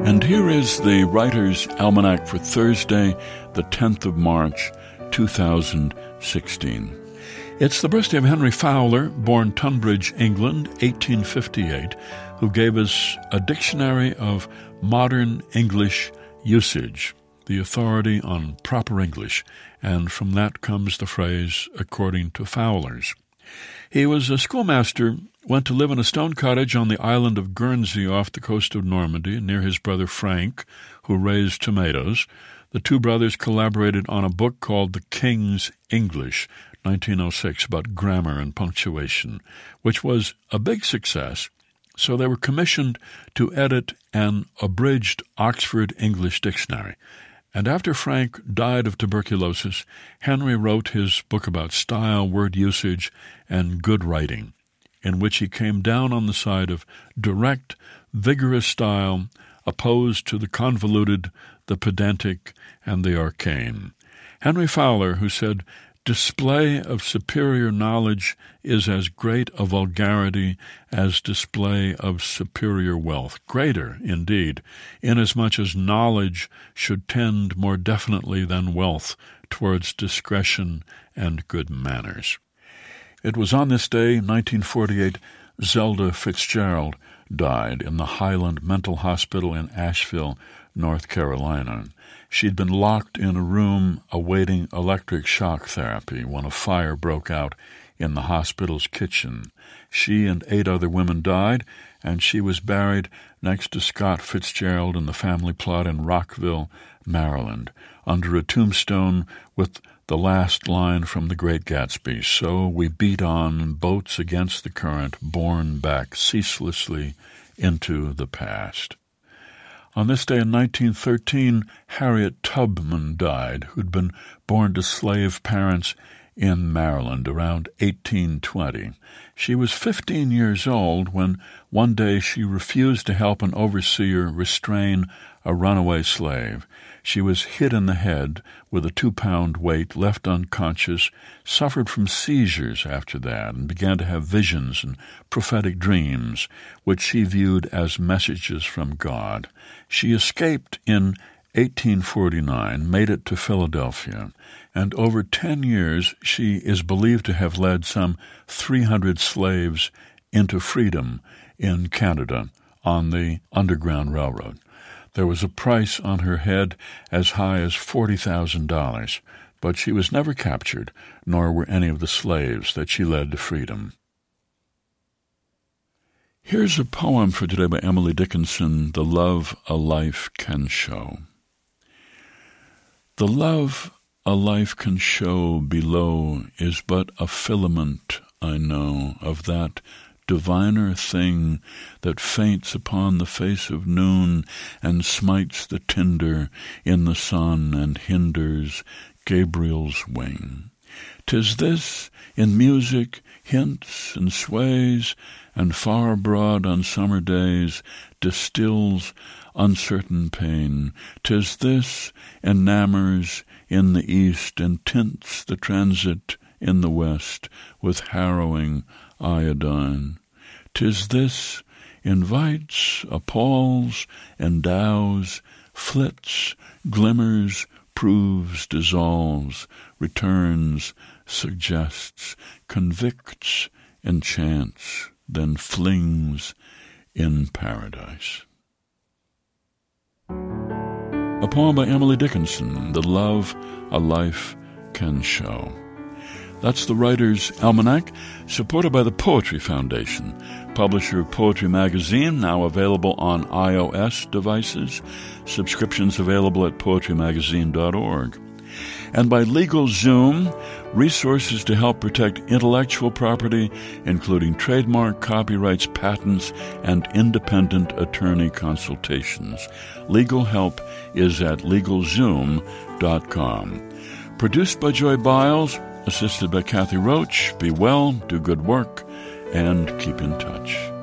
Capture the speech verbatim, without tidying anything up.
And here is the Writer's Almanac for Thursday, the tenth of March, two thousand sixteen. It's the birthday of Henry Fowler, born Tunbridge, England, eighteen fifty-eight, who gave us a dictionary of modern English usage, the authority on proper English, and from that comes the phrase, according to Fowler's. He was a schoolmaster, went to live in a stone cottage on the island of Guernsey off the coast of Normandy, near his brother Frank, who raised tomatoes. The two brothers collaborated on a book called The King's English, nineteen oh six, about grammar and punctuation, which was a big success. So they were commissioned to edit an abridged Oxford English dictionary. And after Frank died of tuberculosis, Henry wrote his book about style, word usage, and good writing, in which he came down on the side of direct, vigorous style, opposed to the convoluted, the pedantic, and the arcane. Henry Fowler, who said, "Display of superior knowledge is as great a vulgarity as display of superior wealth." Greater, indeed, inasmuch as knowledge should tend more definitely than wealth towards discretion and good manners. It was on this day, nineteen forty-eight, Zelda Fitzgerald died in the Highland Mental Hospital in Asheville, North Carolina. She'd been locked in a room awaiting electric shock therapy when a fire broke out in the hospital's kitchen. She and eight other women died, and she was buried next to Scott Fitzgerald in the family plot in Rockville, Maryland, under a tombstone with the last line from The Great Gatsby, "So we beat on, boats against the current, borne back ceaselessly into the past." On this day in nineteen thirteen, Harriet Tubman died, who'd been born to slave parents in Maryland around eighteen twenty. She was fifteen years old when one day she refused to help an overseer restrain a runaway slave. She was hit in the head with a two-pound weight, left unconscious, suffered from seizures after that, and began to have visions and prophetic dreams, which she viewed as messages from God. She escaped in eighteen forty-nine, made it to Philadelphia, and over ten years she is believed to have led some three hundred slaves into freedom in Canada on the Underground Railroad. There was a price on her head as high as forty thousand dollars, but she was never captured, nor were any of the slaves that she led to freedom. Here's a poem for today by Emily Dickinson, "The Love a Life Can Show." The love a life can show below is but a filament, I know, of that diviner thing that faints upon the face of noon and smites the tinder in the sun and hinders Gabriel's wing. 'Tis this in music hints and sways, and far abroad on summer days distills uncertain pain. 'Tis this enamors in the east and tints the transit in the west with harrowing iodine. 'Tis this invites, appalls, endows, flits, glimmers, proves, dissolves, returns, suggests, convicts, enchants, then flings in paradise. A poem by Emily Dickinson, "The Love a Life Can Show." That's the Writer's Almanac, supported by the Poetry Foundation, publisher of Poetry Magazine, now available on iOS devices. Subscriptions available at poetry magazine dot org. And by LegalZoom, resources to help protect intellectual property, including trademark, copyrights, patents, and independent attorney consultations. Legal help is at legal zoom dot com. Produced by Joy Biles, assisted by Kathy Roach. Be well, do good work, and keep in touch.